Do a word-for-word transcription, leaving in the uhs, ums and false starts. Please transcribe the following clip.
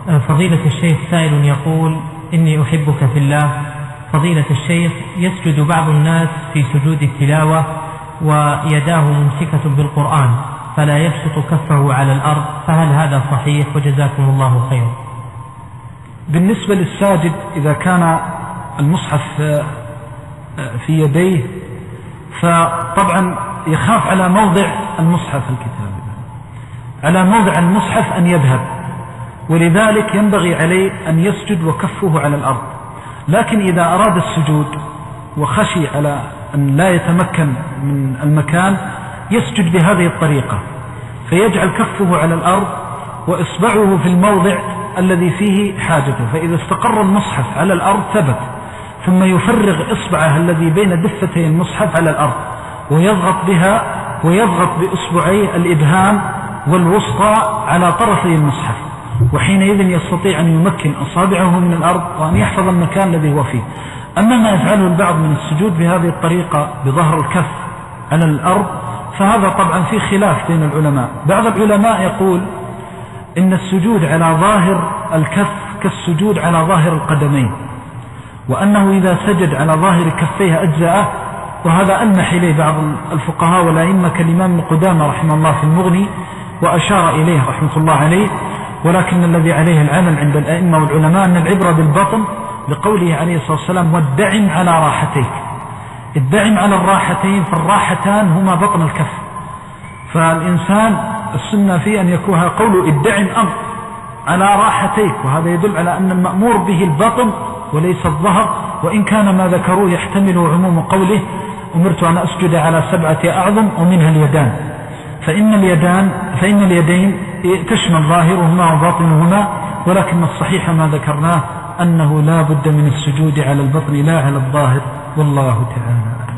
فضيلة الشيخ سائل يقول: إني أحبك في الله. فضيلة الشيخ، يسجد بعض الناس في سجود التلاوة ويداه ممسكة بالقرآن فلا يبسط كفه على الأرض، فهل هذا صحيح؟ وجزاكم الله خيرا. بالنسبة للساجد إذا كان المصحف في يديه فطبعا يخاف على موضع المصحف الكتاب على موضع المصحف أن يذهب، ولذلك ينبغي عليه أن يسجد وكفه على الأرض. لكن إذا أراد السجود وخشي على أن لا يتمكن من المكان يسجد بهذه الطريقة، فيجعل كفه على الأرض وإصبعه في الموضع الذي فيه حاجته، فإذا استقر المصحف على الأرض ثبت، ثم يفرغ إصبعه الذي بين دفتي المصحف على الأرض ويضغط بها ويضغط بإصبعيه الإبهام والوسطى على طرفي المصحف، وحينئذ يستطيع أن يمكن أصابعه من الأرض وأن يحفظ المكان الذي هو فيه. أما ما يفعله البعض من السجود بهذه الطريقة بظهر الكف على الأرض فهذا طبعا في خلاف بين العلماء. بعض العلماء يقول إن السجود على ظاهر الكف كالسجود على ظاهر القدمين، وأنه إذا سجد على ظاهر كفيه أجزاءه، وهذا ألمح إليه بعض الفقهاء والأئمة كالإمام القدامى رحمه الله في المغني وأشار إليه رحمة الله عليه. ولكن الذي عليه العمل عند الأئمة والعلماء أن العبرة بالبطن، لقوله عليه الصلاة والسلام: والدعم على راحتيك. الدعم على الراحتين، فالراحتان هما بطن الكف، فالإنسان السنة فيه أن يكون قوله الدعم أمر على راحتيك، وهذا يدل على أن المأمور به البطن وليس الظهر، وإن كان ما ذكروه يحتمل عموم قوله: أمرت أن أسجد على سبعة أعظم ومنها اليدان، فإن اليدان فإن اليدين تشمل ظاهرهما وباطنهما، ولكن الصحيح ما ذكرناه أنه لا بد من السجود على البطن لا على الظاهر، والله تعالى.